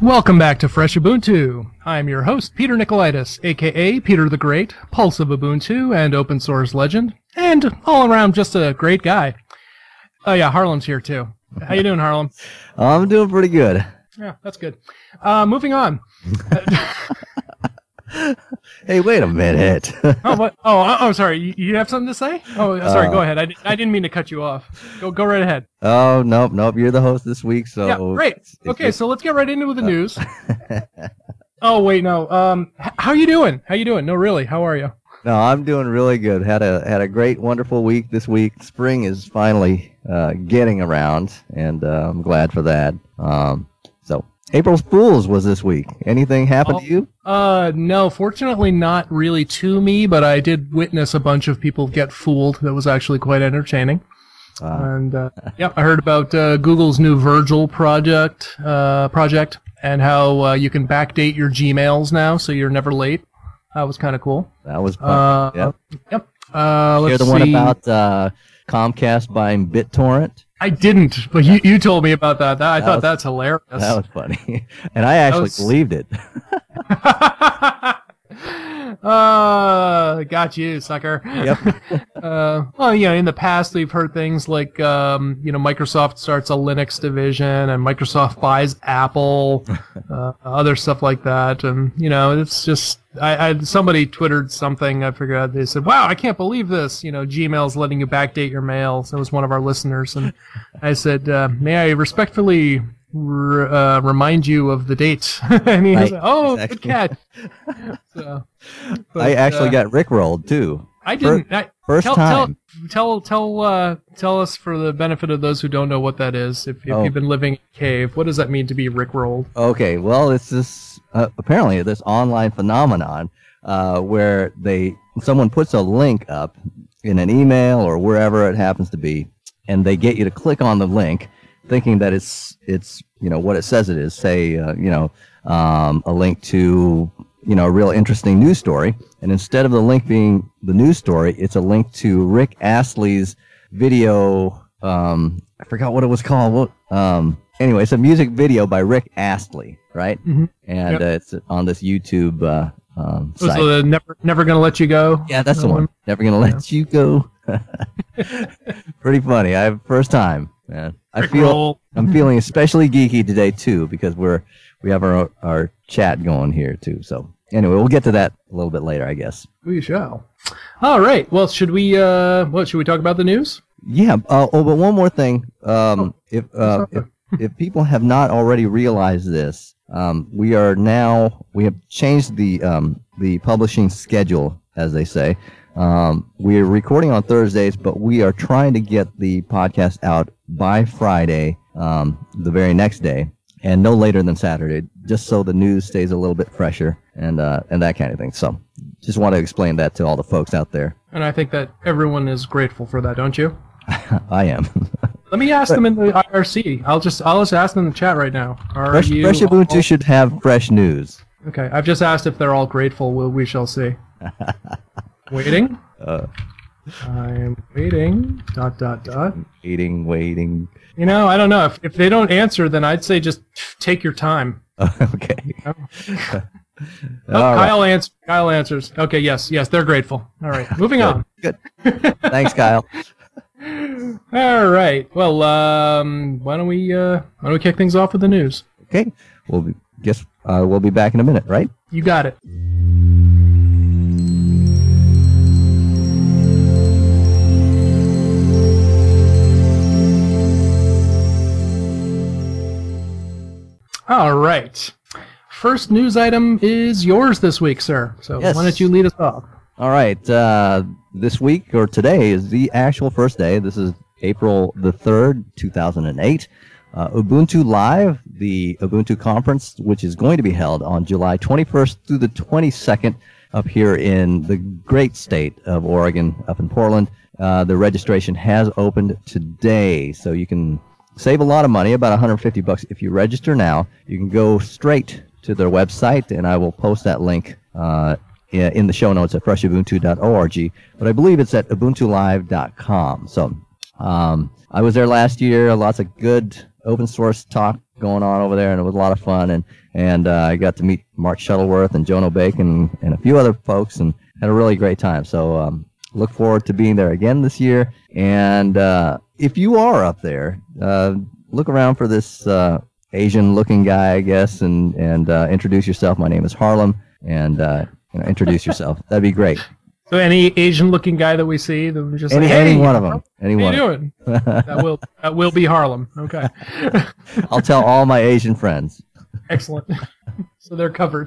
Welcome back to Fresh Ubuntu. I'm your host, Peter Nicolaitis, aka Peter the Great, Pulse of Ubuntu, and open source legend, and all around just a great guy. Oh yeah, Harlem's here too. How you doing, Harlem? I'm doing pretty good. Yeah, that's good. Moving on. Hey, wait a minute. What? Oh, sorry. You have something to say? Oh, sorry. Go ahead. I didn't mean to cut you off. Go right ahead. Oh, nope. You're the host this week, so yeah, great. Okay, so let's get right into the news. Oh, wait, no. How you doing? No, really. How are you? No, I'm doing really good. Had a great, wonderful week this week. Spring is finally getting around, and I'm glad for that. So April Fools was this week. Anything happen to you? No, fortunately not really to me, but I did witness a bunch of people get fooled. That was actually quite entertaining. And I heard about Google's new Virgil project, and how you can backdate your Gmails now, so you're never late. That was kind of cool. That was fun. Yep. Let's the see. One about Comcast buying BitTorrent? I didn't, but you told me about that. I thought that's hilarious. That was funny. And I actually believed it. Got you, sucker. Yep. Well, in the past we've heard things like, Microsoft starts a Linux division and Microsoft buys Apple, other stuff like that. And, it's just, somebody twittered something, I forgot, they said, wow, I can't believe this, Gmail's letting you backdate your mail. So it was one of our listeners. And I said, may I respectfully remind you of the date? And he was like, oh, exactly. Good catch. So, I actually got rickrolled too. I didn't. First time. Tell us, for the benefit of those who don't know what that is. If you've been living in a cave, what does that mean to be rickrolled? Okay, well, it's this apparently this online phenomenon where someone puts a link up in an email or wherever it happens to be, and they get you to click on the link, thinking that it's what it says it is. Say a link to a real interesting news story, and instead of the link being the news story, it's a link to Rick Astley's video. I forgot what it was called. Anyway, it's a music video by Rick Astley, right? Mm-hmm. And it's on this YouTube site. So the Never Gonna Let You Go? Yeah, that's the one. Never Gonna Let You Go. Pretty funny. First time, man. I'm feeling especially geeky today too, because we have our chat going here too. So anyway, we'll get to that a little bit later, I guess. We shall. All right. Well, should we talk about the news? Yeah. But one more thing. If people have not already realized this, we have changed the publishing schedule, as they say. We are recording on Thursdays, but we are trying to get the podcast out by Friday, the very next day, and no later than Saturday, just so the news stays a little bit fresher and that kind of thing. So, just want to explain that to all the folks out there. And I think that everyone is grateful for that, don't you? I am. Let me ask them in the IRC. I'll just ask them in the chat right now. Fresh Ubuntu should have fresh news. Okay, I've just asked if they're all grateful. We shall see. Waiting. I am waiting. ... Waiting. I don't know. If they don't answer, then I'd say just take your time. Okay. Kyle answers. Okay, yes, they're grateful. All right, moving on. Good. Thanks, Kyle. All right. Well, why don't we kick things off with the news? Okay. We'll be back in a minute, right? You got it. All right. First news item is yours this week, sir. So yes. Why don't you lead us off? All right. This week, or today, is the actual first day. This is April the 3rd, 2008. Ubuntu Live, the Ubuntu conference, which is going to be held on July 21st through the 22nd up here in the great state of Oregon, up in Portland. The registration has opened today, so you can save a lot of money, about $150 if you register now. You can go straight to their website, and I will post that link in the show notes at freshubuntu.org, but I believe it's at ubuntulive.com. So I was there last year, lots of good open source talk going on over there, and it was a lot of fun. And I got to meet Mark Shuttleworth and Joan O'Bacon and a few other folks, and had a really great time. So look forward to being there again this year. And if you are up there, look around for this Asian-looking guy, I guess, and introduce yourself. My name is Harlem, and introduce yourself. That'd be great. So any Asian-looking guy that we see, that we just any one of them. Any what one. are you doing? That will be Harlem. Okay. I'll tell all my Asian friends. Excellent. So they're covered.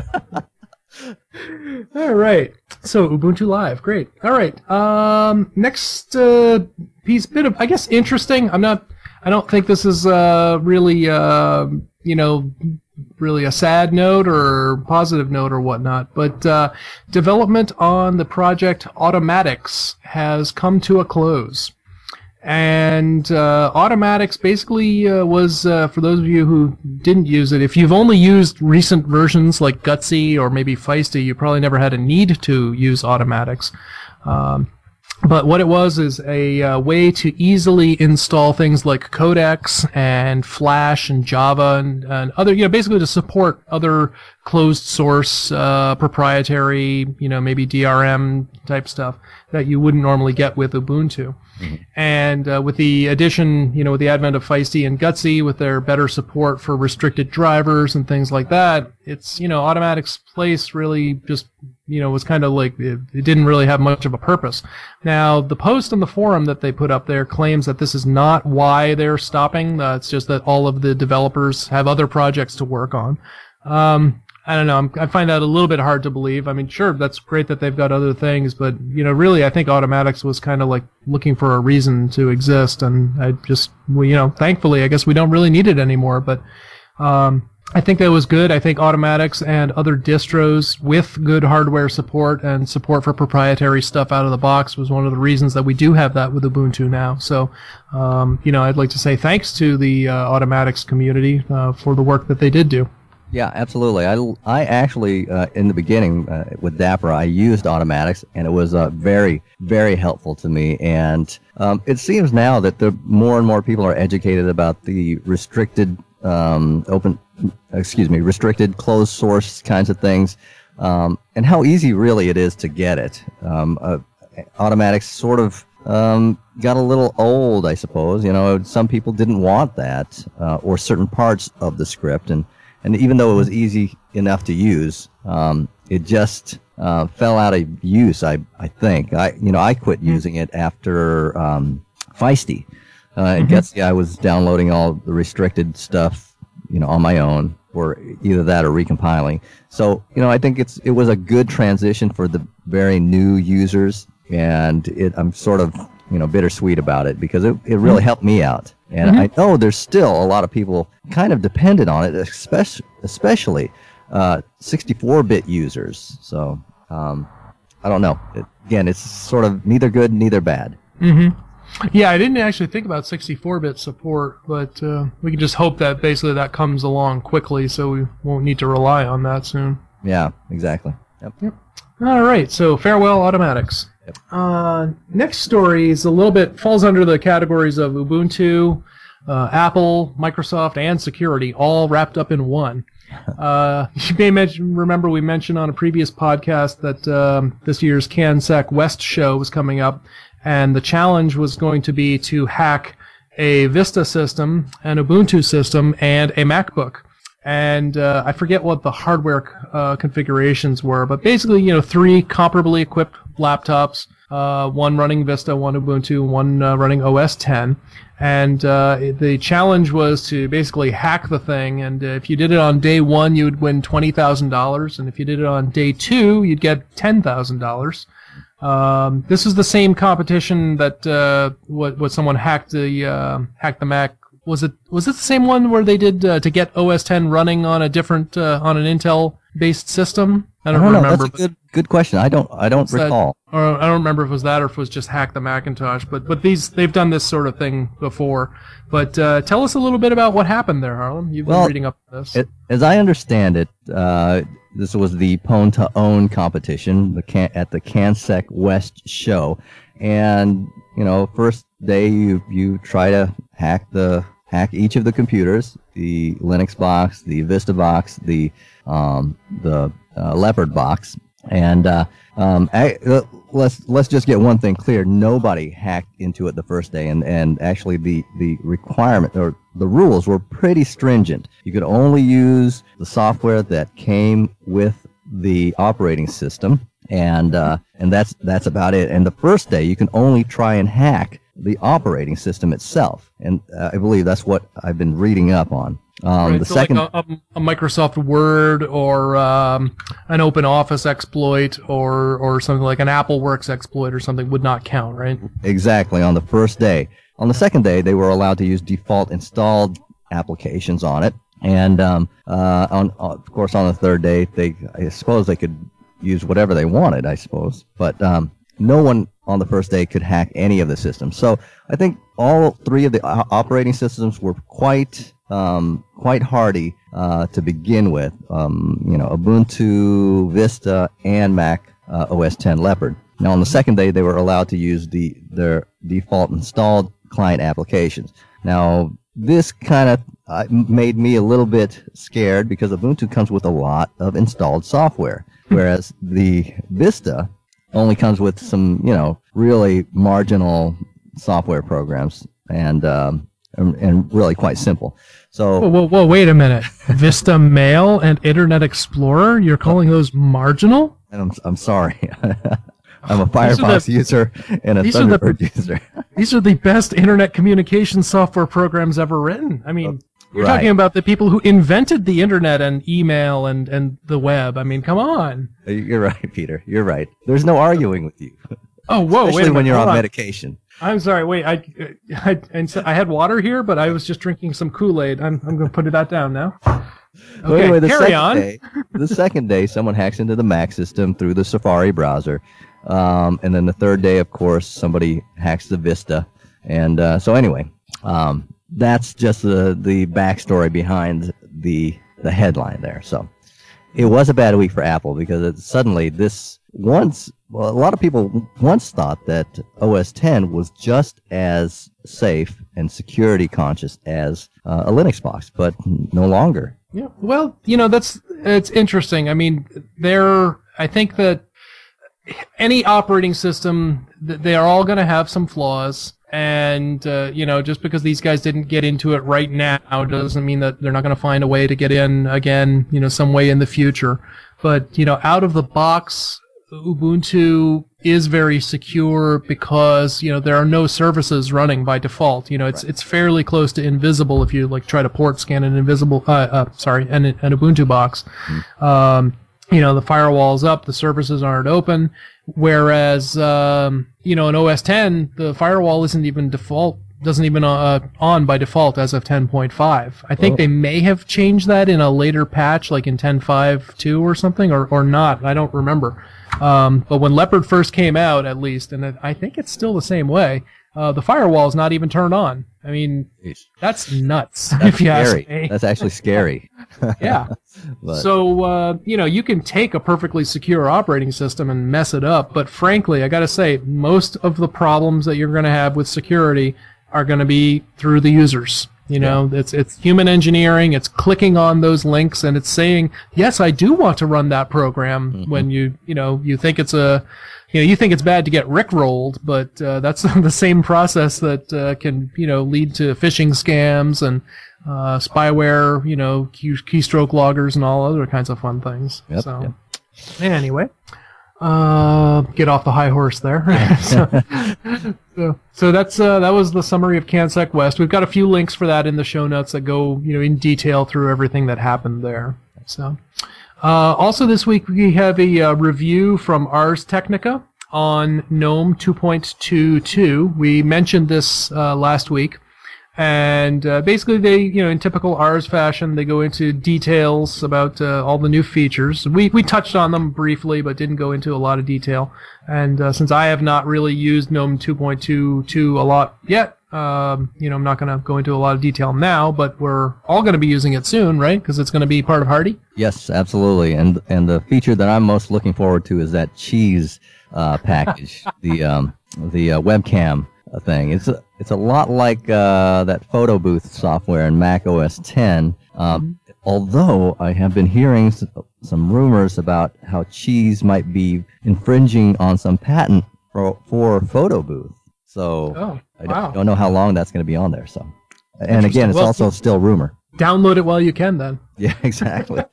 All right. So Ubuntu Live, great. All right. Next piece, bit of, I guess, interesting. I don't think this is really really a sad note or positive note or whatnot, but development on the project Automatics has come to a close. And Automatics basically was, for those of you who didn't use it, if you've only used recent versions like Gutsy or maybe Feisty, you probably never had a need to use Automatics. But what it was is a way to easily install things like Codex and Flash and Java and other, basically to support other closed source, proprietary, maybe DRM type stuff that you wouldn't normally get with Ubuntu. Mm-hmm. And with the addition, with the advent of Feisty and Gutsy, with their better support for restricted drivers and things like that, it's, Automatics' place really just, was kind of like, it didn't really have much of a purpose. Now, the post on the forum that they put up there claims that this is not why they're stopping. It's just that all of the developers have other projects to work on. I don't know. I find that a little bit hard to believe. I mean, sure, that's great that they've got other things, but, really, I think Automatics was kind of like looking for a reason to exist, and I just, thankfully, I guess we don't really need it anymore, but I think that was good. I think Automatics and other distros with good hardware support and support for proprietary stuff out of the box was one of the reasons that we do have that with Ubuntu now. So, I'd like to say thanks to the Automatics community for the work that they did do. Yeah, absolutely. I actually, in the beginning with Dapper, I used Automatics, and it was very, very helpful to me. And it seems now that more and more people are educated about the restricted restricted closed source kinds of things, and how easy really it is to get it. Automatics sort of got a little old, I suppose. Some people didn't want that, or certain parts of the script, and even though it was easy enough to use, it just fell out of use. I think I quit using it after Feisty. And Gutsy, I was downloading all the restricted stuff, on my own, or either that or recompiling. So, I think it was a good transition for the very new users, and I'm sort of, bittersweet about it because it really helped me out. And I know there's still a lot of people kind of dependent on it, especially 64-bit users. So, I don't know. It's sort of neither good, neither bad. Mm-hmm. Yeah, I didn't actually think about 64-bit support, but we can just hope that basically that comes along quickly so we won't need to rely on that soon. Yeah, exactly. Yep. All right, so farewell, Automatics. Yep. Next story is falls under the categories of Ubuntu, Apple, Microsoft, and security, all wrapped up in one. You may remember we mentioned on a previous podcast that this year's CanSec West show was coming up, and the challenge was going to be to hack a Vista system, an Ubuntu system, and a MacBook. And I forget what the hardware configurations were, but basically, 3 comparably equipped laptops, one running Vista, one Ubuntu, one running OS X. And the challenge was to basically hack the thing, and if you did it on day 1, you would win $20,000, and if you did it on day 2, you'd get $10,000. This is the same competition that what someone hacked the Mac. Was it the same one where they did to get OS X running on a different on an Intel based system? I don't remember. That's a good question. I don't recall. Or I don't remember if it was that or if it was just hack the Macintosh. But they've done this sort of thing before. But tell us a little bit about what happened there, Harlem. You've been reading up on this. As I understand it, this was the Pwn to Own competition at the CanSec West show, and first day you try to hack the hack each of the computers, the Linux box, the Vista box, the Leopard box, and let's just get one thing clear: nobody hacked into it the first day, and actually the requirement or the rules were pretty stringent. You could only use the software that came with the operating system, and that's about it. And the first day, you can only try and hack the operating system itself, and I believe that's what I've been reading up on. Right, the so second, like a Microsoft Word or an Open Office exploit or something like an AppleWorks exploit or something would not count, right? Exactly, on the first day. On the second day, they were allowed to use default installed applications on it, and of course on the third day, I suppose they could use whatever they wanted, I suppose, but no one on the first day could hack any of the systems. So I think all three of the operating systems were quite hardy to begin with. Ubuntu, Vista, and Mac OS X Leopard. Now on the second day, they were allowed to use their default installed client applications. Now this kind of made me a little bit scared because Ubuntu comes with a lot of installed software, whereas the Vista only comes with some, really marginal software programs and really quite simple. So, whoa, wait a minute. Vista Mail and Internet Explorer, you're calling those marginal? And I'm sorry. I'm a Firefox user and a Thunderbird user. These are the best internet communication software programs ever written. I mean, you're talking about the people who invented the internet and email and the web. I mean, come on. You're right, Peter. You're right. There's no arguing with you. Oh, whoa! Especially when you're on medication. I'm sorry. Wait, I had water here, but I was just drinking some Kool-Aid. I'm going to put that down now. Okay, well, anyway, carry on. The second day, someone hacks into the Mac system through the Safari browser, and then the third day, of course, somebody hacks the Vista, and so anyway, that's just the backstory behind the headline there. So it was a bad week for Apple because suddenly a lot of people once thought that OS X was just as safe and security conscious as a Linux box, but no longer. Yeah, well, it's interesting. I mean, I think that any operating system, they are all going to have some flaws. And, just because these guys didn't get into it right now doesn't mean that they're not going to find a way to get in again, some way in the future. But, out of the box, Ubuntu is very secure because, there are no services running by default. It's fairly close to invisible if you try to port scan an invisible, an Ubuntu box. The firewall's up, the services aren't open. Whereas, in OS X, the firewall doesn't even on by default as of 10.5. I think they may have changed that in a later patch, like in 10.5.2 or something, or not. I don't remember. But when Leopard first came out, at least, and I think it's still the same way, the firewall is not even turned on. I mean, that's nuts, if you ask me. That's actually scary. Yeah. So, you can take a perfectly secure operating system and mess it up, but frankly, I gotta say, most of the problems that you're gonna have with security are gonna be through the users. It's human engineering, it's clicking on those links, and it's saying, yes, I do want to run that program when you think it's you think it's bad to get rickrolled, but that's the same process that can lead to phishing scams and spyware, keystroke loggers and all other kinds of fun things. Yep. Anyway, get off the high horse there. So that's that was the summary of CanSec West. We've got a few links for that in the show notes that go in detail through everything that happened there. So. Also this week we have a review from Ars Technica on GNOME 2.22. We mentioned this last week, and basically they, in typical Ars fashion, they go into details about all the new features. We touched on them briefly, but didn't go into a lot of detail. And since I have not really used GNOME 2.22 a lot yet, I'm not going to go into a lot of detail now, but we're all going to be using it soon, right? Because it's going to be part of Hardy. Yes, absolutely. And the feature that I'm most looking forward to is that cheese package, the webcam thing. It's It's a lot like that photo booth software in Mac OS X. Although I have been hearing some rumors about how Cheese might be infringing on some patent for photo booth. So I don't know how long that's going to be on there. So, and again, it's also still rumor. Download it while you can, then. Yeah, exactly.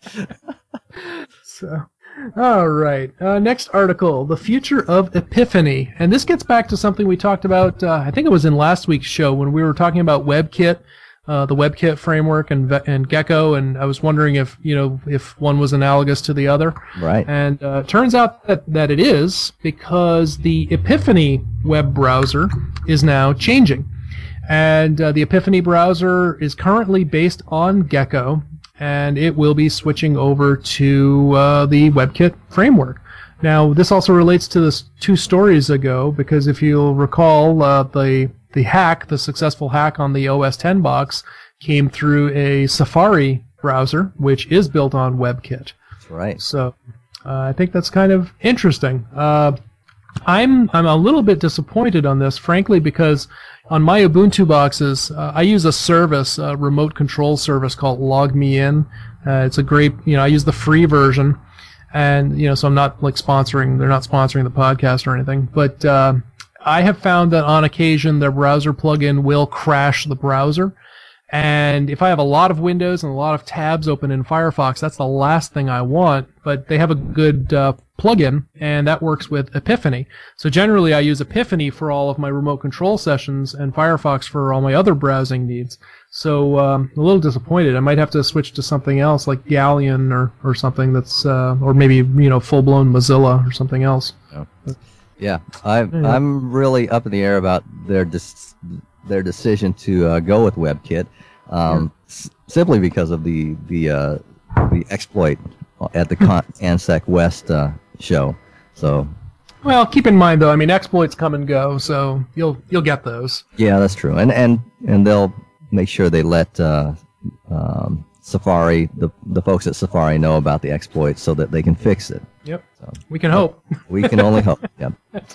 So, all right. Next article, The Future of Epiphany. And this gets back to something we talked about, I think it was in last week's show when we were talking about WebKit, the WebKit framework and Gecko, and I was wondering if one was analogous to the other. Right. And it turns out that it is, because the Epiphany web browser is now changing. And the Epiphany browser is currently based on Gecko, and it will be switching over to the WebKit framework. Now, this also relates to this 2 stories ago, because if you'll recall, the successful hack on the OS X box came through a Safari browser, which is built on WebKit. That's right. So I think that's kind of interesting. I'm a little bit disappointed on this, frankly, because on my Ubuntu boxes, I use a service, a remote control service called LogMeIn. It's a great, I use the free version, and so I'm not they're not sponsoring the podcast or anything, but I have found that on occasion their browser plugin will crash the browser. And if I have a lot of windows and a lot of tabs open in Firefox, that's the last thing I want. But they have a good plugin, and that works with Epiphany. So generally I use Epiphany for all of my remote control sessions and Firefox for all my other browsing needs. So I'm a little disappointed. I might have to switch to something else like Galleon or something that's, or maybe, full-blown Mozilla or something else. Yeah, I'm really up in the air about their decision to go with WebKit, simply because of the exploit at the ANSEC West show. So, well, keep in mind though, exploits come and go, so you'll get those. Yeah, that's true, and they'll make sure they let Safari, the folks at Safari, know about the exploits so that they can fix it. Yep. So, we can hope. We can only hope. Yep.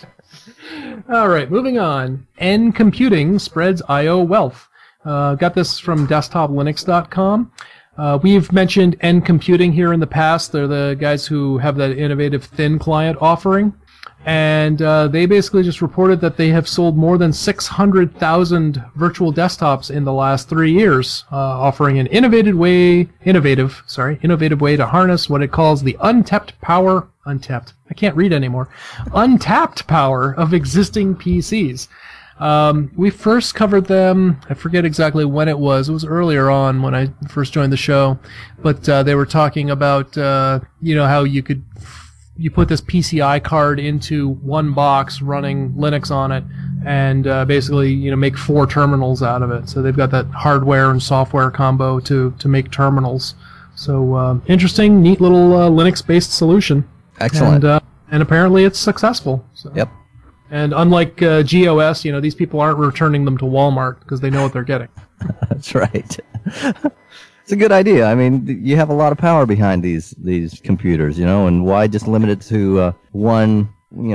All right, moving on. N Computing spreads I/O wealth. Got this from desktoplinux.com. We've mentioned N Computing here in the past. They're the guys who have that innovative thin client offering. And they basically just reported that they have sold more than 600,000 virtual desktops in the last 3 years, offering an innovative way to harness what it calls the untapped power of existing PCs. We first covered them, I forget exactly when it was earlier on when I first joined the show, but they were talking about, how you put this PCI card into one box running Linux on it, and basically, make 4 terminals out of it. So they've got that hardware and software combo to make terminals. So interesting, neat little Linux-based solution. Excellent. And apparently it's successful. So. Yep. And unlike GOS, these people aren't returning them to Walmart because they know what they're getting. That's right. It's a good idea. You have a lot of power behind these computers, and why just limit it to one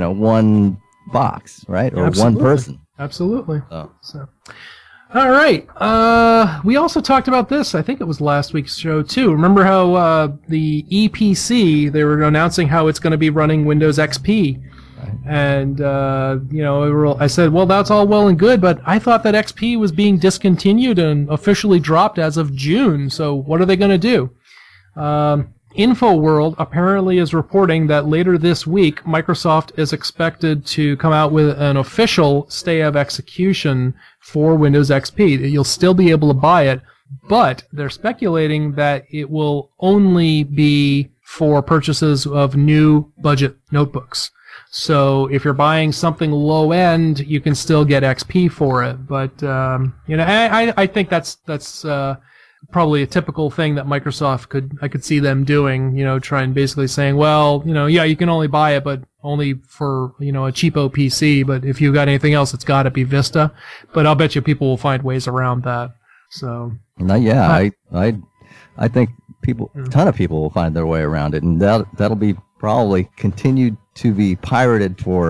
box, right? Or Absolutely. one person. Absolutely. So. All right. We also talked about this. I think it was last week's show too. Remember how the EPC, they were announcing how it's going to be running Windows XP. And, I said, well, that's all well and good, but I thought that XP was being discontinued and officially dropped as of June, so what are they going to do? InfoWorld apparently is reporting that later this week, Microsoft is expected to come out with an official stay of execution for Windows XP. You'll still be able to buy it, but they're speculating that it will only be for purchases of new budget notebooks. So if you're buying something low end, you can still get XP for it. But I think that's probably a typical thing that Microsoft I could see them doing. Trying basically saying, well, you can only buy it, but only for a cheapo PC. But if you got anything else, it's got to be Vista. But I'll bet you people will find ways around that. So I think a ton of people will find their way around it, and that'll be probably continued to be pirated for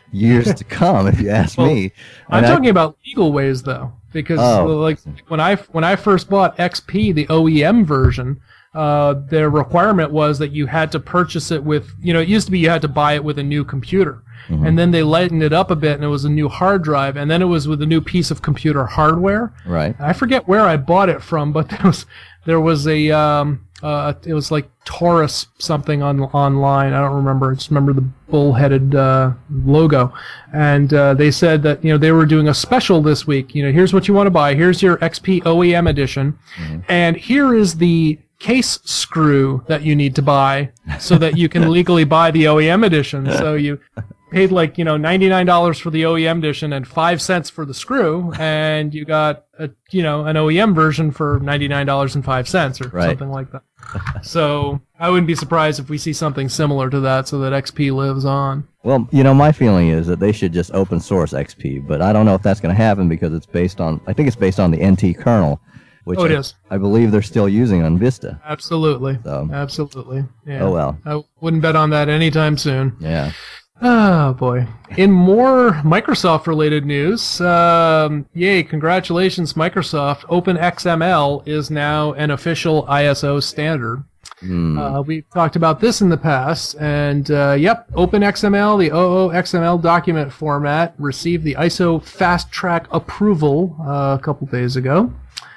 years to come, if you ask me. I'm talking about legal ways, though, because like when I first bought XP, the OEM version, their requirement was that you had to purchase it with, it used to be you had to buy it with a new computer. Mm-hmm. And then they lightened it up a bit, and it was a new hard drive, and then it was with a new piece of computer hardware. Right. I forget where I bought it from, but there was a it was like Taurus something online. I don't remember. I just remember the bull-headed logo, and they said that they were doing a special this week. Here's what you want to buy. Here's your XP OEM edition, and here is the case screw that you need to buy so that you can legally buy the OEM edition. So you paid like $99 for the OEM edition and 5 cents for the screw, and you got an OEM version for $99.05 or something like that. So I wouldn't be surprised if we see something similar to that, so that XP lives on. Well, my feeling is that they should just open source XP, but I don't know if that's going to happen because I think it's based on the NT kernel, which it is. I believe they're still using on Vista. Absolutely. So. Absolutely. Yeah. Oh well. I wouldn't bet on that anytime soon. Yeah. Oh, boy. In more Microsoft-related news, yay, congratulations, Microsoft. OpenXML is now an official ISO standard. We've talked about this in the past, and OpenXML, the OOXML document format, received the ISO Fast Track approval a couple days ago.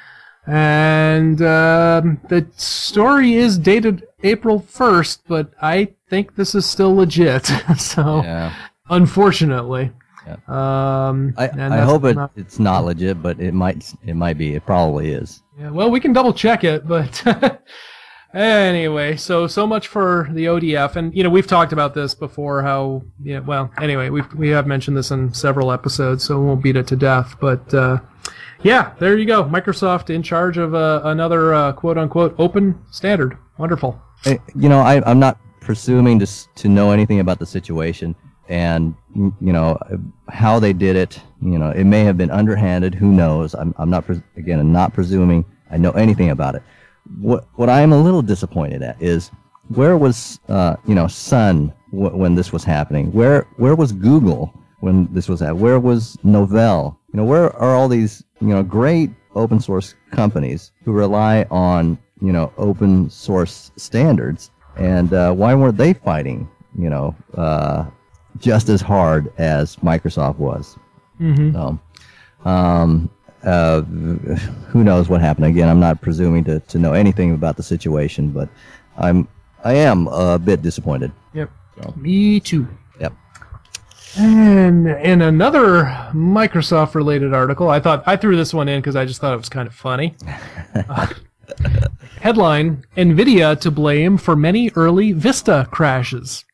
And the story is dated April 1st, but I think this is still legit. So, unfortunately. Yeah. I hope it's not legit, but it might be. It probably is. Yeah, well, we can double check it, but anyway, so much for the ODF. And, we've talked about this before, how, anyway, we have mentioned this in several episodes, so we won't beat it to death, but, yeah, there you go. Microsoft in charge of another quote-unquote open standard. Wonderful. I'm not presuming to know anything about the situation, and how they did it. It may have been underhanded. Who knows? I'm not not presuming I know anything about it. What I am a little disappointed at is where was Sun when this was happening? Where was Google when this was happening? Where was Novell? Where are all these great open source companies who rely on open source standards, and why weren't they fighting just as hard as Microsoft was? So, who knows what happened? Again, I'm not presuming to know anything about the situation, but I am a bit disappointed. Yep. So. Me too. Yep. And in another Microsoft-related article, I threw this one in because I just thought it was kind of funny. Headline: NVIDIA to blame for many early Vista crashes.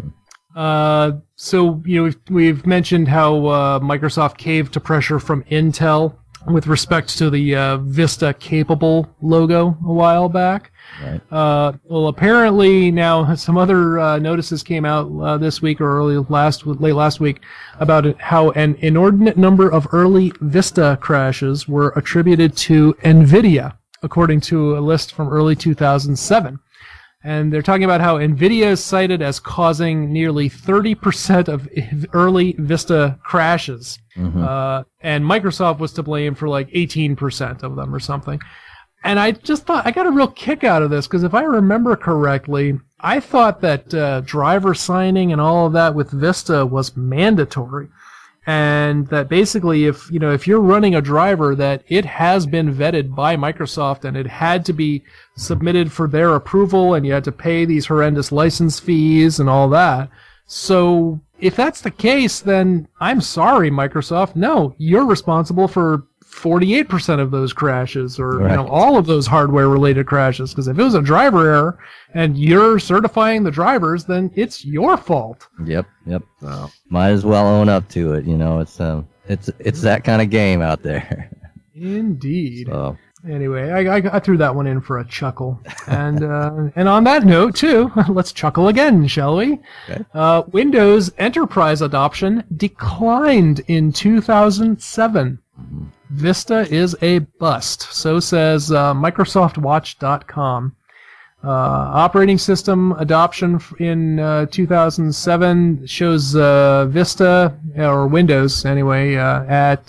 So we've mentioned how Microsoft caved to pressure from Intel with respect to the Vista capable logo a while back. Right. Well, apparently now some other notices came out this week or late last week about how an inordinate number of early Vista crashes were attributed to NVIDIA, according to a list from early 2007. And they're talking about how NVIDIA is cited as causing nearly 30% of early Vista crashes. And Microsoft was to blame for like 18% of them or something. And I just thought, I got a real kick out of this, because if I remember correctly, I thought that driver signing and all of that with Vista was mandatory. And that basically, if you're running a driver, that it has been vetted by Microsoft and it had to be submitted for their approval, and you had to pay these horrendous license fees and all that. So if that's the case, then I'm sorry, Microsoft. No, you're responsible for 48% of those crashes, or right. All of those hardware-related crashes. Because if it was a driver error and you're certifying the drivers, then it's your fault. Yep. So. Might as well own up to it. It's that kind of game out there. Indeed. So. Anyway, I threw that one in for a chuckle, and on that note too, let's chuckle again, shall we? Okay. Windows Enterprise adoption declined in 2007. Vista is a bust, so says MicrosoftWatch.com. Operating system adoption in 2007 shows Vista, or Windows anyway, at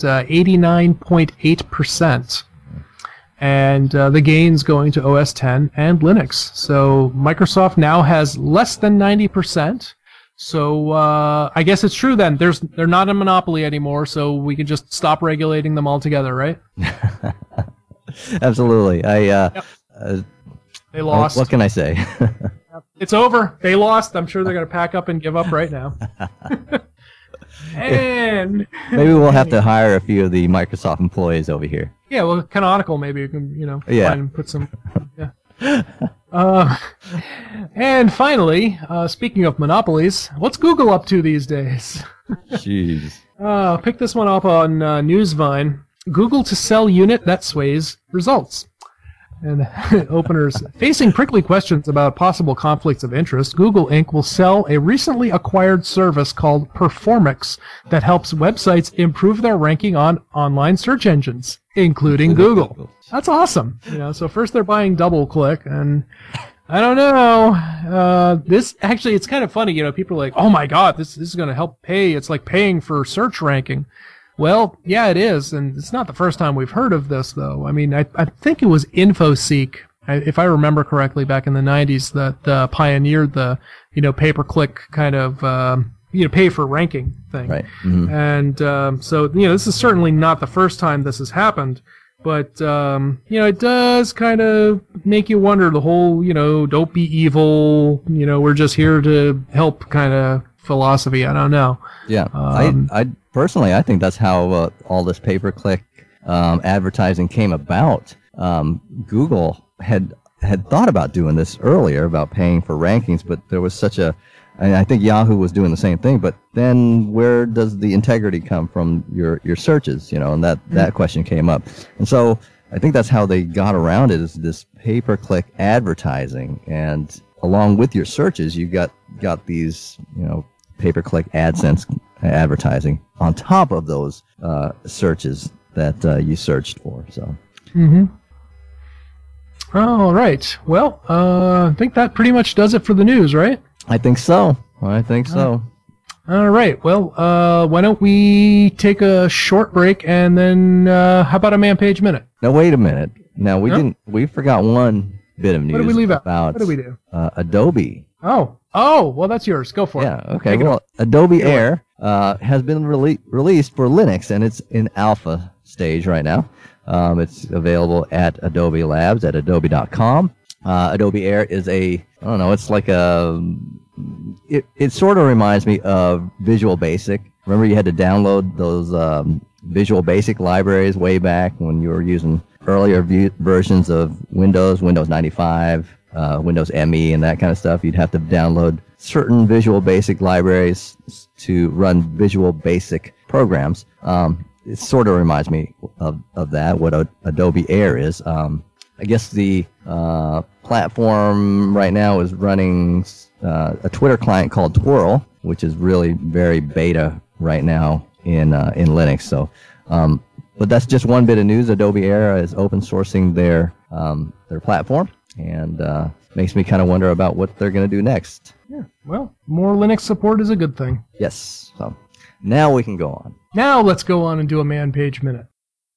89.8%. And the gains going to OS X and Linux. So Microsoft now has less than 90%. So I guess it's true then. They're not a monopoly anymore, so we can just stop regulating them altogether, right? Absolutely. They lost. What can I say? It's over. They lost. I'm sure they're going to pack up and give up right now. And maybe we'll have to hire a few of the Microsoft employees over here. Yeah, well, Canonical maybe you can, find and put some. Yeah. And finally, speaking of monopolies, what's Google up to these days? Jeez. Pick this one up on Newsvine. Google to sell unit that sways results. And openers, facing prickly questions about possible conflicts of interest, Google Inc. will sell a recently acquired service called Performix that helps websites improve their ranking on online search engines, including Google. That's awesome. So first they're buying DoubleClick, and I don't know. This actually, it's kind of funny. People are like, "Oh my God, this is going to help pay." It's like paying for search ranking. Well, yeah, it is, and it's not the first time we've heard of this, though. I mean, I think it was InfoSeek, if I remember correctly, back in the 90s, that pioneered the, pay-per-click kind of, pay for ranking thing. Right. Mm-hmm. And so, this is certainly not the first time this has happened, but, it does kind of make you wonder the whole, don't be evil, we're just here to help kind of philosophy. I don't know. Yeah, I personally, I think that's how all this pay-per-click advertising came about. Google had thought about doing this earlier, about paying for rankings, but there was and I think Yahoo was doing the same thing. But then, where does the integrity come from your searches? And that question came up, and so I think that's how they got around it, is this pay-per-click advertising, and along with your searches, you got these pay-per-click AdSense advertising on top of those searches that you searched for. So. Mm-hmm. All right. Well, I think that pretty much does it for the news, right? I think so. All right. Well, why don't we take a short break, and then how about a Man-Page Minute? Now, wait a minute. Now, we forgot one bit of news. What did we leave out? About what did we do? Adobe. Oh, well, that's yours. Go for it. Yeah, okay. Well, Adobe Air has been released for Linux, and it's in alpha stage right now. It's available at Adobe Labs at adobe.com. Adobe Air is it's like it sort of reminds me of Visual Basic. Remember you had to download those Visual Basic libraries way back when you were using earlier versions of Windows 95, Windows ME, and that kind of stuff. You'd have to download certain Visual Basic libraries to run Visual Basic programs. It sort of reminds me of that, what Adobe Air is. I guess the platform right now is running a Twitter client called Twirl, which is really very beta right now in Linux. So, but that's just one bit of news. Adobe Air is open sourcing their platform, and makes me kind of wonder about what they're going to do next. Yeah, well, more Linux support is a good thing. Yes. So now we can go on. Now let's go on and do a Man-Page Minute.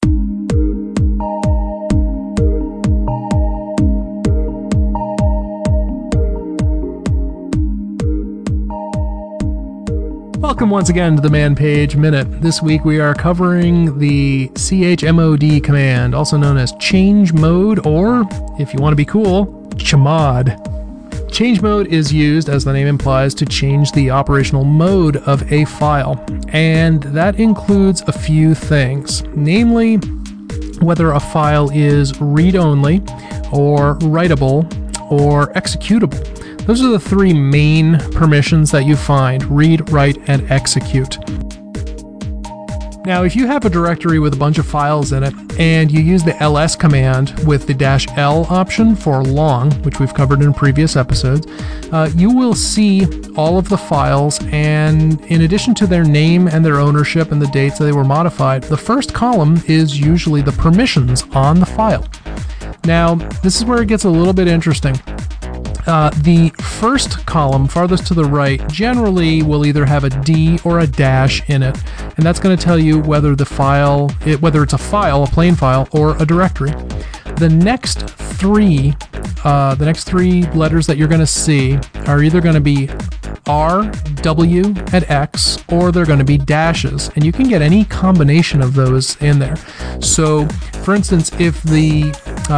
Welcome once again to the Man-Page Minute. This week we are covering the chmod command, also known as change mode, or, if you want to be cool, chmod. Change mode is used, as the name implies, to change the operational mode of a file, and that includes a few things, namely whether a file is read-only, or writable, or executable. Those are the three main permissions that you find: read, write, and execute. Now, if you have a directory with a bunch of files in it, and you use the ls command with the -l option for long, which we've covered in previous episodes, you will see all of the files, and in addition to their name and their ownership and the dates that they were modified, the first column is usually the permissions on the file. Now, this is where it gets a little bit interesting. The first column, farthest to the right, generally will either have a D or a dash in it, and that's going to tell you whether the file, whether it's a file, a plain file, or a directory. The next three letters that you're going to see are either going to be R, W, and X, or they're going to be dashes, and you can get any combination of those in there. So, for instance, if the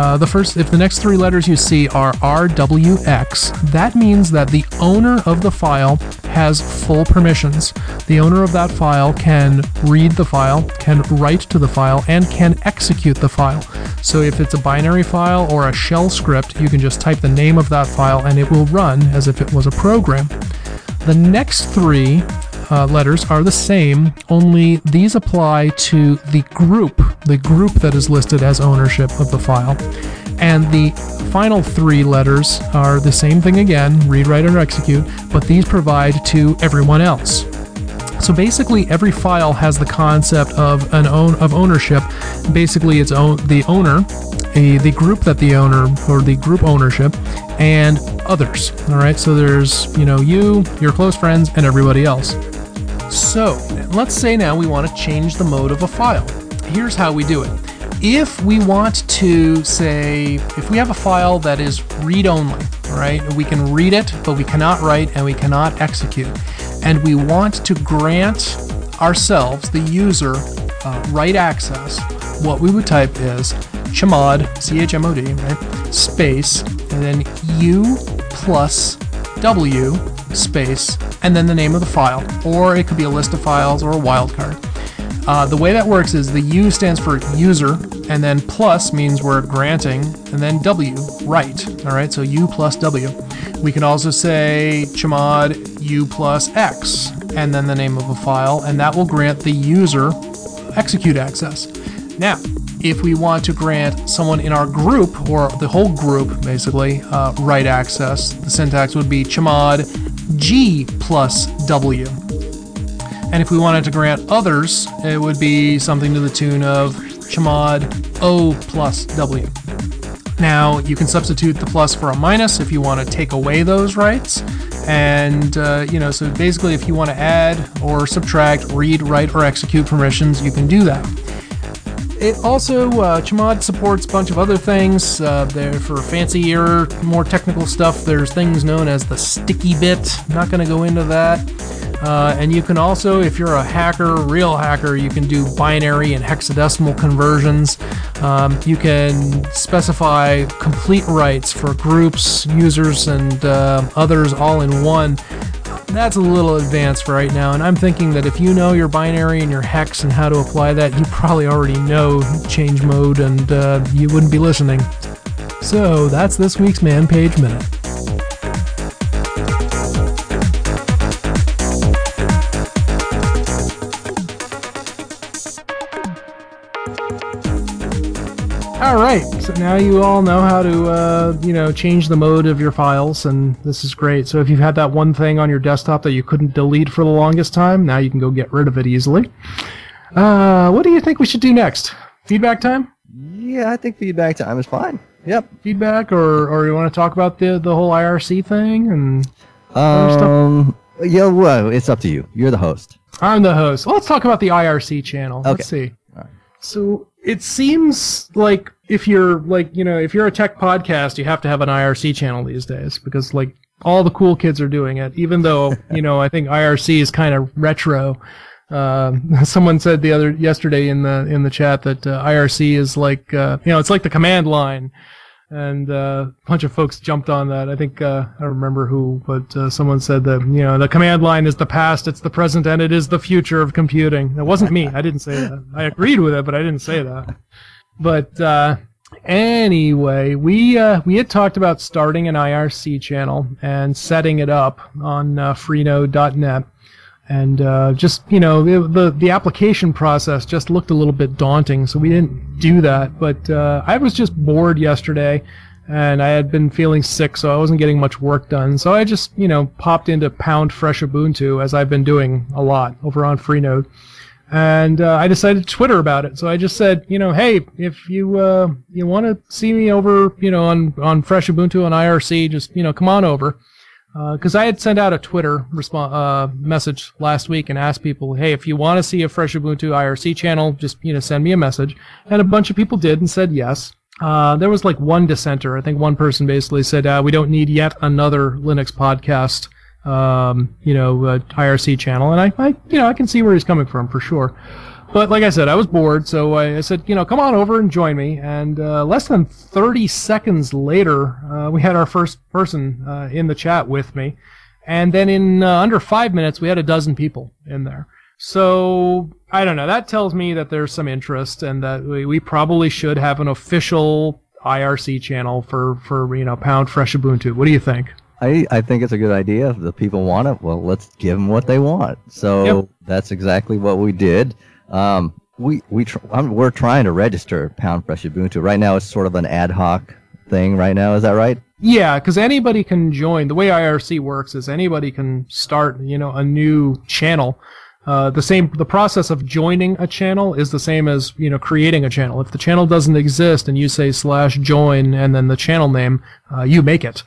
next three letters you see are R, W, X, that means that the owner of the file has full permissions. The owner of that file can read the file, can write to the file, and can execute the file. So if it's a binary file or a shell script, you can just type the name of that file and it will run as if it was a program. The next three letters are the same, only these apply to the group that is listed as ownership of the file. And the final three letters are the same thing again, read, write, or execute, but these provide to everyone else. So basically, every file has the concept of ownership. Basically, it's the owner, the group that the owner, or the group ownership, and others. All right. So there's you, your close friends, and everybody else. So let's say now we want to change the mode of a file. Here's how we do it. If we want to say, if we have a file that is read-only, all right, we can read it, but we cannot write and we cannot execute, and we want to grant ourselves, the user, write access, what we would type is chmod, C-H-M-O-D, right, space, and then U plus W space, and then the name of the file, or it could be a list of files or a wildcard. The way that works is the U stands for user, and then plus means we're granting, and then W, write. All right, so U plus W. We can also say chmod U plus X, and then the name of a file, and that will grant the user execute access. Now, if we want to grant someone in our group, or the whole group, basically, write access, the syntax would be chmod G plus W. And if we wanted to grant others, it would be something to the tune of chmod O plus W. Now, you can substitute the plus for a minus if you want to take away those rights. And, so basically if you want to add or subtract, read, write, or execute permissions, you can do that. It also, chmod supports a bunch of other things. There for fancier, more technical stuff, there's things known as the sticky bit. Not going to go into that. And you can also, if you're a hacker, real hacker, you can do binary and hexadecimal conversions. You can specify complete rights for groups, users, and others all in one. That's a little advanced for right now, and I'm thinking that if you know your binary and your hex and how to apply that, you probably already know change mode, and you wouldn't be listening. So that's this week's Man Page Minute. All right, so now you all know how to, change the mode of your files, and this is great. So if you've had that one thing on your desktop that you couldn't delete for the longest time, now you can go get rid of it easily. What do you think we should do next? Feedback time? Yeah, I think feedback time is fine. Yep. Feedback, or you want to talk about the whole IRC thing and other stuff? Yeah, well, it's up to you. You're the host. I'm the host. Well, let's talk about the IRC channel. Okay. Let's see. All right. So it seems like if you're a tech podcast, you have to have an IRC channel these days because all the cool kids are doing it. Even though I think IRC is kind of retro. Someone said yesterday in the chat that IRC is it's like the command line, and a bunch of folks jumped on that. I think I don't remember who, but someone said that the command line is the past, it's the present, and it is the future of computing. It wasn't me. I didn't say that. I agreed with it, but I didn't say that. But anyway, we had talked about starting an IRC channel and setting it up on Freenode.net. And the application process just looked a little bit daunting, so we didn't do that. But I was just bored yesterday, and I had been feeling sick, so I wasn't getting much work done. So I just, popped into Pound Fresh Ubuntu, as I've been doing a lot over on Freenode. And I decided to Twitter about it. So I just said, hey, if you want to see me over, on Fresh Ubuntu on IRC, just come on over. Because I had sent out a Twitter message last week and asked people, hey, if you want to see a Fresh Ubuntu IRC channel, just send me a message. And a bunch of people did and said yes. There was like one dissenter. I think one person basically said, we don't need yet another Linux podcast, IRC channel. And I can see where he's coming from for sure. But like I said, I was bored, so I said, come on over and join me. And less than 30 seconds later, we had our first person in the chat with me. And then in under 5 minutes, we had a dozen people in there. So, I don't know. That tells me that there's some interest and that we probably should have an official IRC channel for Pound Fresh Ubuntu. What do you think? I think it's a good idea. If the people want it, well, let's give them what they want. So That's exactly what we did. We're trying to register Pound Fresh Ubuntu. Right now it's sort of an ad hoc thing right now. Is that right? Yeah, because anybody can join. The way IRC works is anybody can start, a new channel. The process of joining a channel is the same as, creating a channel. If the channel doesn't exist and you say /join and then the channel name, you make it.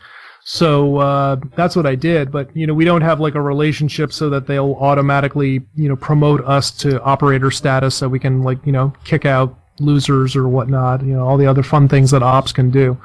So that's what I did, but we don't have like a relationship so that they'll automatically promote us to operator status so we can kick out losers or whatnot, all the other fun things that ops can do.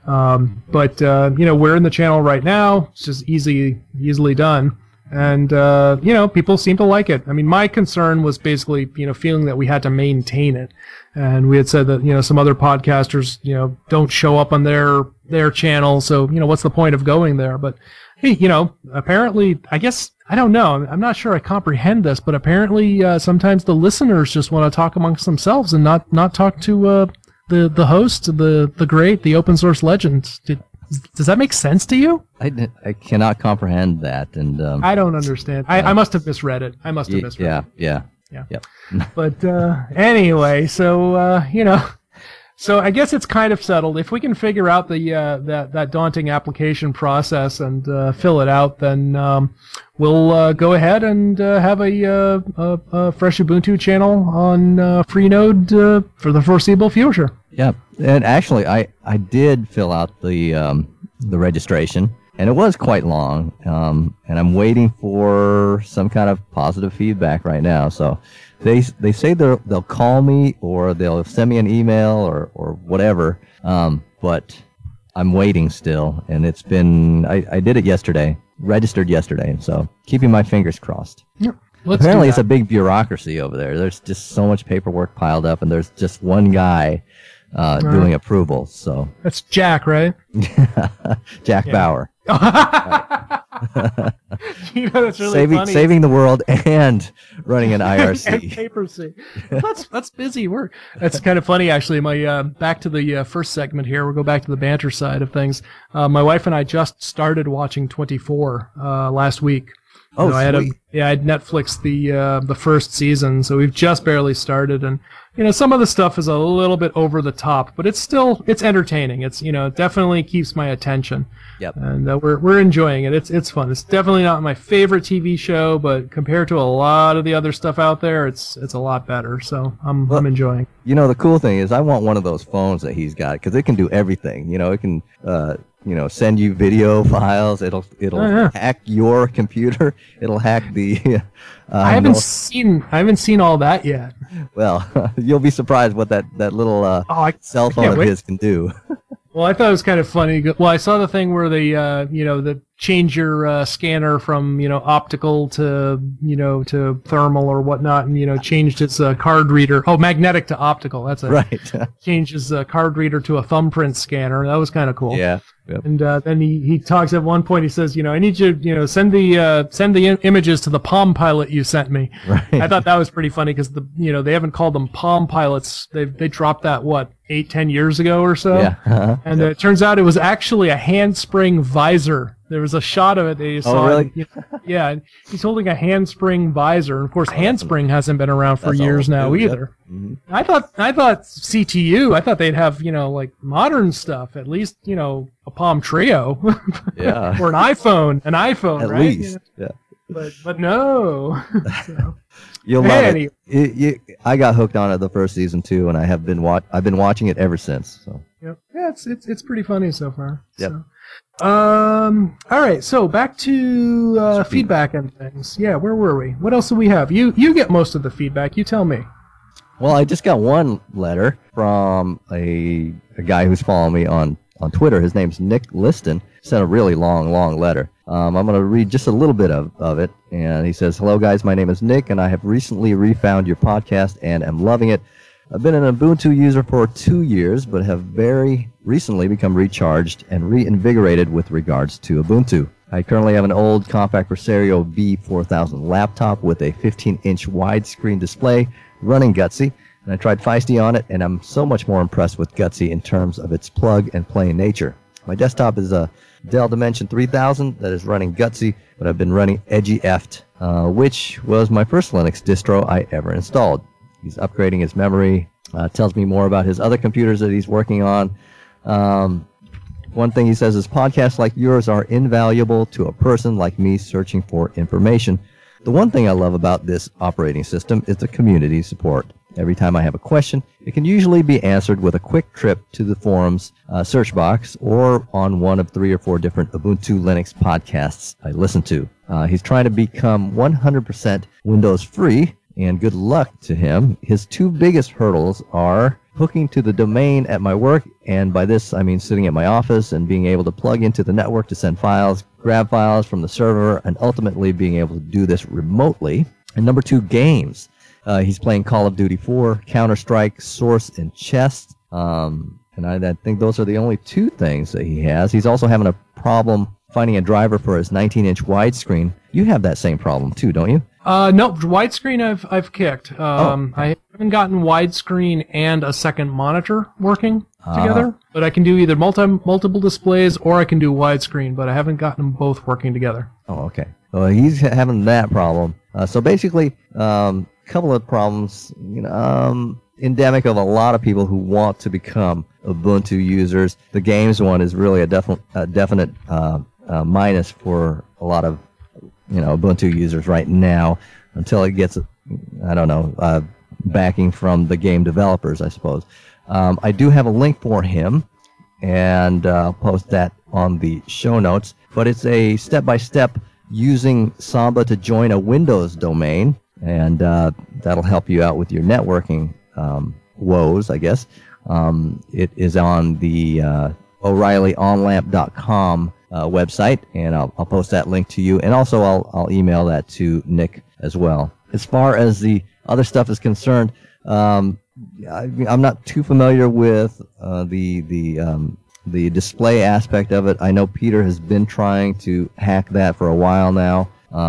But we're in the channel right now. It's just easily done. And, people seem to like it. I mean, my concern was basically, feeling that we had to maintain it. And we had said that, some other podcasters, don't show up on their channel. So, what's the point of going there? But, hey, apparently, I guess, I don't know. I'm not sure I comprehend this, but apparently, sometimes the listeners just want to talk amongst themselves and not talk to, the host, the open source legend. Does that make sense to you? I cannot comprehend that, and I don't understand. I must have misread it. Yeah. Yep. But anyway, so so I guess it's kind of settled. If we can figure out the that daunting application process and fill it out, then we'll go ahead and have a Fresh Ubuntu channel on Freenode for the foreseeable future. Yeah, and actually, I did fill out the registration, and it was quite long, and I'm waiting for some kind of positive feedback right now. So they say they'll call me or they'll send me an email or whatever, but I'm waiting still, and it's been I did it yesterday, registered yesterday, so keeping my fingers crossed. Yeah. Apparently, it's a big bureaucracy over there. There's just so much paperwork piled up, and there's just one guy doing approval. So that's Jack, right? Jack Bauer. That's really funny. Saving the world and running an IRC. And papacy. That's busy work. That's kind of funny, actually. My back to the first segment here. We'll go back to the banter side of things. My wife and I just started watching 24 last week. Oh, I had Netflix the first season, so we've just barely started, and some of the stuff is a little bit over the top, but it's entertaining. It's it definitely keeps my attention. Yep. And we're enjoying it. It's fun. It's definitely not my favorite TV show, but compared to a lot of the other stuff out there, it's a lot better. So I'm enjoying. The cool thing is I want one of those phones that he's got because it can do everything. It can send you video files. It'll hack your computer. It'll hack the. I haven't seen all that yet. Well, you'll be surprised what that little cell phone of his can do. Well, I thought it was kind of funny. Well, I saw the thing where they, the change your scanner from, optical to, to thermal or whatnot, and, changed its card reader. Oh, magnetic to optical. That's it. Right. Changed his card reader to a thumbprint scanner. That was kind of cool. Yeah. Yep. And then he talks at one point. He says, I need you, send the images to the Palm Pilot you sent me. Right. I thought that was pretty funny because they haven't called them Palm Pilots. They dropped that 8-10 years ago or so. Yeah. Uh-huh. And it turns out it was actually a handspring visor. There was a shot of it that you saw. Oh, really? Yeah. He's holding a handspring visor. And of course, handspring hasn't been around for years now either. Mm-hmm. I thought CTU, I thought they'd have, modern stuff, at least, a Palm Treo. Yeah. Or an iPhone, At right? least. Yeah. but no. So, You'll love anyway. I got hooked on it the first season too, and I've been watching it ever since. So. Yep. Yeah, it's pretty funny so far. Yep. So. All right. So back to feedback and things. Yeah. Where were we? What else do we have? You get most of the feedback. You tell me. Well, I just got one letter from a guy who's following me on Twitter. His name's Nick Liston. Sent a really long letter. I'm going to read just a little bit of it. And he says, "Hello, guys. My name is Nick, and I have recently refound your podcast and am loving it. I've been an Ubuntu user for 2 years, but have very recently become recharged and reinvigorated with regards to Ubuntu. I currently have an old compact Presario B4000 laptop with a 15-inch widescreen display running Gutsy, and I tried Feisty on it, and I'm so much more impressed with Gutsy in terms of its plug-and-play nature. My desktop is a Dell Dimension 3000 that is running Gutsy, but I've been running EdgyEft, which was my first Linux distro I ever installed. He's upgrading his memory, tells me more about his other computers that he's working on. One thing he says is podcasts like yours are invaluable to a person like me searching for information. The one thing I love about this operating system is the community support. Every time I have a question, it can usually be answered with a quick trip to the forums search box or on one of 3 or 4 different Ubuntu Linux podcasts I listen to. He's trying to become 100% Windows free, and good luck to him. His 2 biggest hurdles are hooking to the domain at my work, and by this I mean sitting at my office and being able to plug into the network to send files, grab files from the server, and ultimately being able to do this remotely. And number 2, games. He's playing Call of Duty 4, Counter-Strike, Source, and Chess. And I think those are the only 2 things that he has. He's also having a problem finding a driver for his 19-inch widescreen. You have that same problem too, don't you? No, widescreen I've kicked. I haven't gotten widescreen and a second monitor working together, but I can do either multiple displays or I can do widescreen, but I haven't gotten them both working together. Oh, okay. Well, he's having that problem. So basically, couple of problems, endemic of a lot of people who want to become Ubuntu users. The games one is really a definite minus for a lot of Ubuntu users right now until it gets backing from the game developers, I suppose. I do have a link for him, and I'll post that on the show notes, but it's a step-by-step using Samba to join a Windows domain, and that'll help you out with your networking woes, I guess. It is on the O'ReillyOnLamp.com website, and I'll post that link to you, and also I'll email that to Nick as well. As far as the other stuff is concerned, I'm not too familiar with the display aspect of it. I know Peter has been trying to hack that for a while now.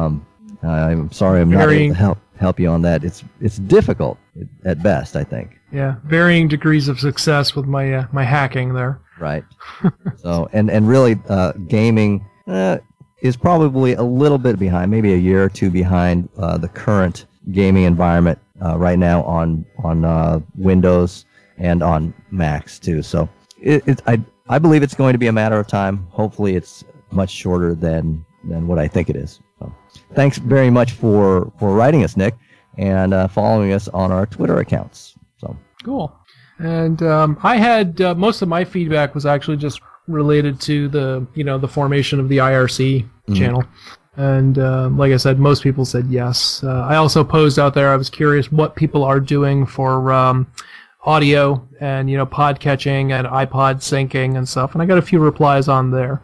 I'm sorry I'm not able to help you on that. It's difficult at best, I think. Yeah, varying degrees of success with my my hacking there. Right. So and really gaming is probably a little bit behind, maybe a year or 2 behind the current gaming environment right now on Windows and on Macs too. So I believe it's going to be a matter of time. Hopefully it's much shorter than what I think it is. So, thanks very much for writing us, Nick, and following us on our Twitter accounts. So cool. And I had most of my feedback was actually just related to the formation of the IRC channel. And like I said, most people said yes. I also posed out there, I was curious what people are doing for audio and pod catching and iPod syncing and stuff. And I got a few replies on there.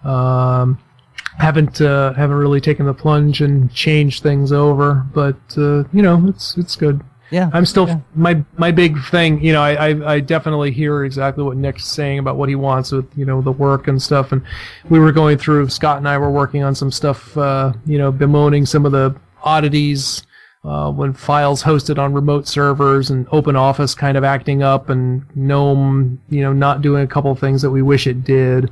Haven't really taken the plunge and changed things over, but it's good. Yeah, I'm still my big thing. I definitely hear exactly what Nick's saying about what he wants with the work and stuff. And we were going through. Scott and I were working on some stuff. Bemoaning some of the oddities when files hosted on remote servers and OpenOffice kind of acting up and GNOME, not doing a couple of things that we wish it did.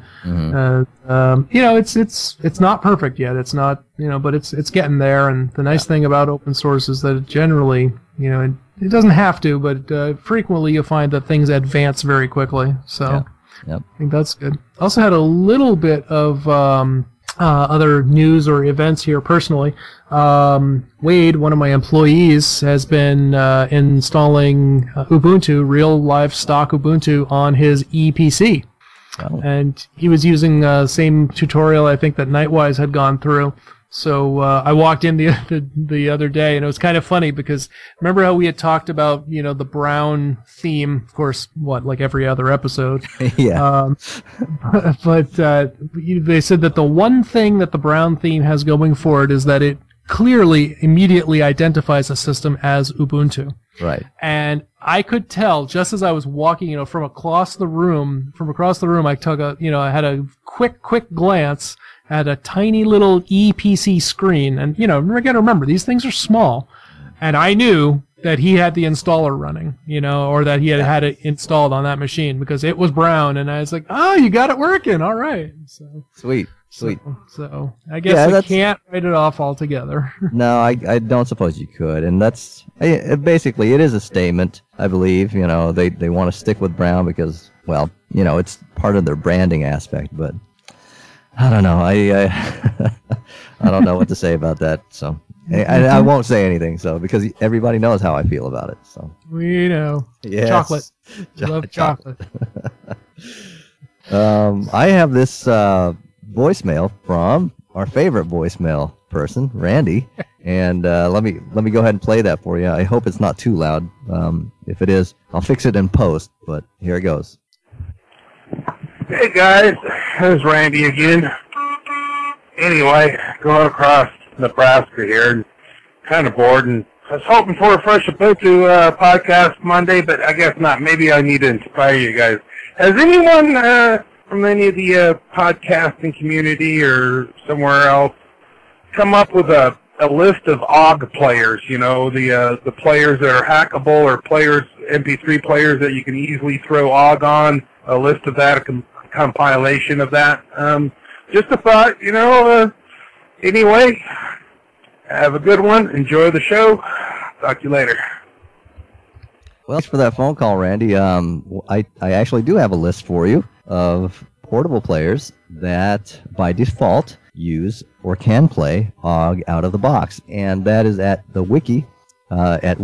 It's not perfect yet. It's not, but it's getting there. And the nice thing about open source is that it generally, it doesn't have to, but frequently you'll find that things advance very quickly. So I think that's good. Also had a little bit of other news or events here personally. Wade, one of my employees, has been installing Ubuntu, real live stock Ubuntu, on his ePC. Oh. And he was using the same tutorial I think that Nightwise had gone through. So I walked in the other day, and it was kind of funny because remember how we had talked about, the brown theme, of course, like every other episode. Yeah. But they said that the one thing that the brown theme has going for it is that it clearly immediately identifies a system as Ubuntu. Right. And I could tell just as I was walking, from across the room, I took I had a quick glance at a tiny little ePC screen. And, you got to remember, these things are small. And I knew that he had the installer running, or that he had it installed on that machine because it was brown. And I was like, oh, you got it working. All right. So Sweet. So I guess we can't write it off altogether. No, I don't suppose you could. And that's basically, it is a statement, I believe. They want to stick with brown because, well, it's part of their branding aspect. But I don't know. I don't know what to say about that. So I won't say anything. So because everybody knows how I feel about it. So we know. Yes. Chocolate. Love chocolate. I have this voicemail from our favorite voicemail person, Randy, and let me go ahead and play that for you. I hope it's not too loud. If it is, I'll fix it in post. But here it goes. Hey guys, there's Randy again. Anyway, going across Nebraska here, and kind of bored, and I was hoping for a Fresh Ubuntu podcast Monday, but I guess not. Maybe I need to inspire you guys. Has anyone from any of the podcasting community or somewhere else come up with a list of OGG players? The players that are hackable, or MP3 players that you can easily throw OGG on. A list of that, a compilation of that. Just a thought, Anyway, have a good one. Enjoy the show. Talk to you later. Well, thanks for that phone call, Randy. I actually do have a list for you of portable players that, by default, use or can play OGG out of the box. And that is at the wiki, at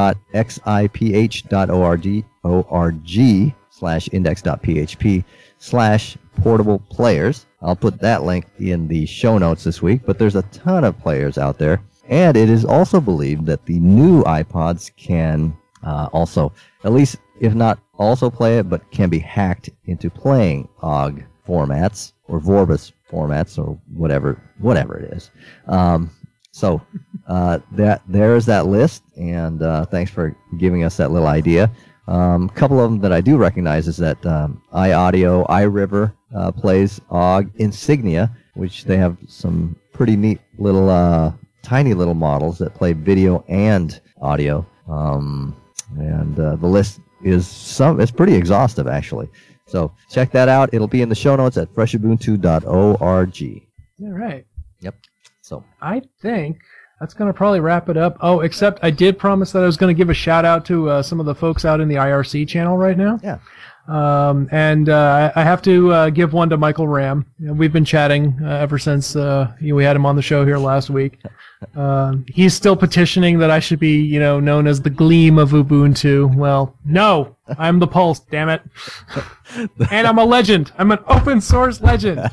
wiki.xiph.org/index.php/portable players. I'll put that link in the show notes this week, but there's a ton of players out there. And it is also believed that the new iPods can also, at least if not also play it, but can be hacked into playing OGG formats or Vorbis formats or whatever it is. So there's that list, and thanks for giving us that little idea. A couple of them that I do recognize is that iAudio, iRiver plays OGG, Insignia, which they have some pretty neat little tiny little models that play video and audio. And the list is pretty exhaustive, actually. So check that out. It'll be in the show notes at freshabuntu.org. All right. Yep. So I think that's going to probably wrap it up. Oh, except I did promise that I was going to give a shout out to some of the folks out in the IRC channel right now. Yeah. And I have to give one to Michael Ram. We've been chatting ever since we had him on the show here last week. He's still petitioning that I should be, known as the Gleam of Ubuntu. Well, no, I'm the Pulse, damn it. And I'm a legend. I'm an open source legend.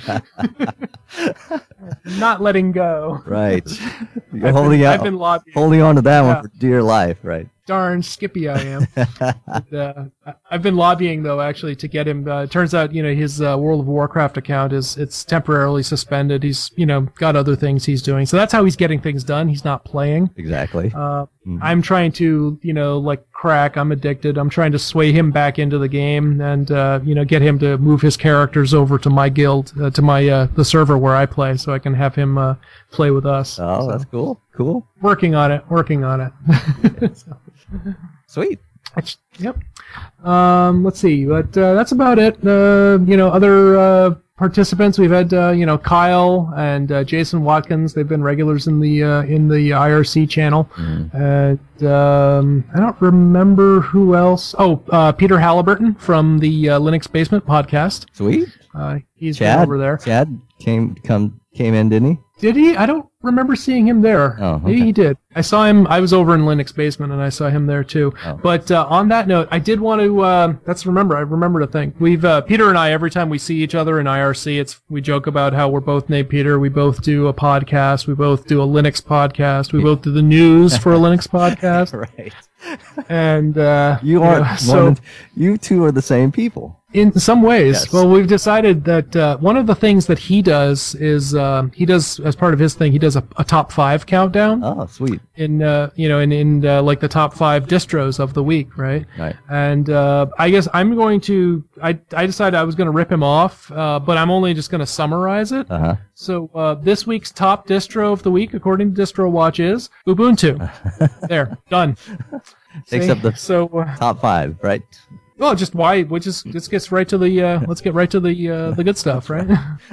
Not letting go. Right. You're holding on to that one for dear life, right? Darn Skippy I am. But, I've been lobbying, though, actually, to get him. It turns out, his World of Warcraft account it's temporarily suspended. He's, got other things he's doing. So that's how he's getting things done. He's not playing. Exactly. I'm trying to, like crack. I'm addicted. I'm trying to sway him back into the game and, get him to move his characters over to my guild, to my the server where I play, so I can have him play with us. Oh, so, that's cool. Cool. Working on it. So. Sweet. Yep. Let's see. But that's about it. Other participants we've had. Kyle and Jason Watkins. They've been regulars in the IRC channel. And I don't remember who else. Oh, Peter Halliburton from the Linux Basement podcast. Sweet. He's been over there. Chad came came in, didn't he? Did he? I don't remember seeing him there. Oh, okay. Maybe he did. I saw him. I was over in Linux Basement, and I saw him there too. Oh. But on that note, I did want to. I remember to think we've Peter and I, every time we see each other in IRC, we joke about how we're both named Peter. We both do a podcast. We both do a Linux podcast. We both do the news for a Linux podcast. Right. And You aren't. You two are the same people. In some ways. Yes. Well, we've decided that one of the things that he does is as part of his thing, he does a top 5 countdown Oh, sweet. in like the top 5 distros of the week, right? Right. And I guess I'm going to. I decided I was going to rip him off, but I'm only just going to summarize it. Uh-huh. So this week's top distro of the week, according to DistroWatch, is Ubuntu. There, done. Except the so. top 5, right? Well, just why? We just gets right to the. Let's get right to the good stuff, right?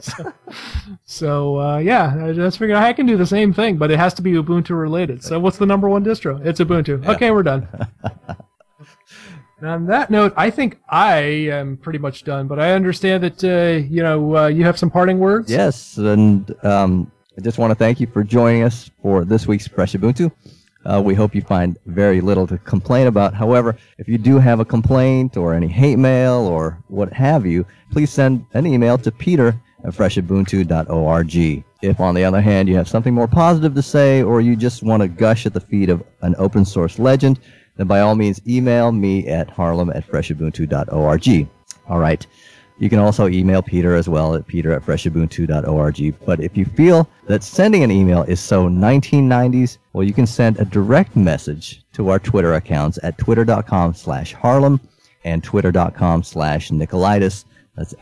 so yeah, I just figured I can do the same thing, but it has to be Ubuntu related. So what's the number 1 distro? It's Ubuntu. Yeah. Okay, we're done. And on that note, I think I am pretty much done. But I understand that you have some parting words. Yes, and I just want to thank you for joining us for this week's Fresh Ubuntu. We hope you find very little to complain about. However, if you do have a complaint or any hate mail or what have you, please send an email to peter@freshabuntu.org. If, on the other hand, you have something more positive to say or you just want to gush at the feet of an open source legend, then by all means email me at harlem@freshabuntu.org. All right. You can also email Peter as well at peter@freshabuntu.org. But if you feel that sending an email is so 1990s, well, you can send a direct message to our Twitter accounts at twitter.com/Harlem and twitter.com/Nicolaitis. That's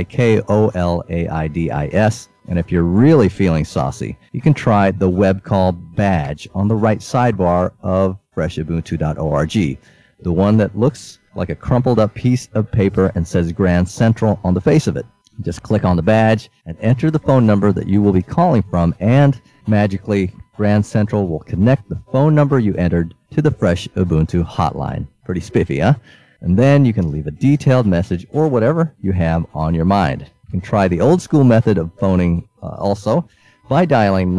Nikolaids. And if you're really feeling saucy, you can try the web call badge on the right sidebar of freshabuntu.org. The one that looks like a crumpled up piece of paper and says Grand Central on the face of it. Just click on the badge and enter the phone number that you will be calling from, and magically Grand Central will connect the phone number you entered to the Fresh Ubuntu hotline. Pretty spiffy, huh? And then you can leave a detailed message or whatever you have on your mind. You can try the old school method of phoning also by dialing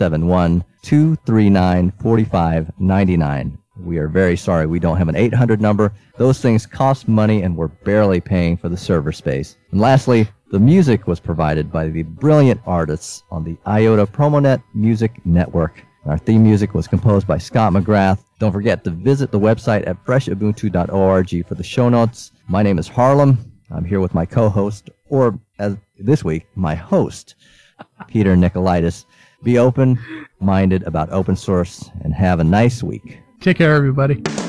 971-239-4599. We are very sorry we don't have an 800 number. Those things cost money and we're barely paying for the server space. And lastly, the music was provided by the brilliant artists on the IOTA Promonet Music Network. Our theme music was composed by Scott McGrath. Don't forget to visit the website at freshabuntu.org for the show notes. My name is Harlem. I'm here with my co-host, or as this week, my host, Peter Nicolaitis. Be open-minded about open source and have a nice week. Take care, everybody.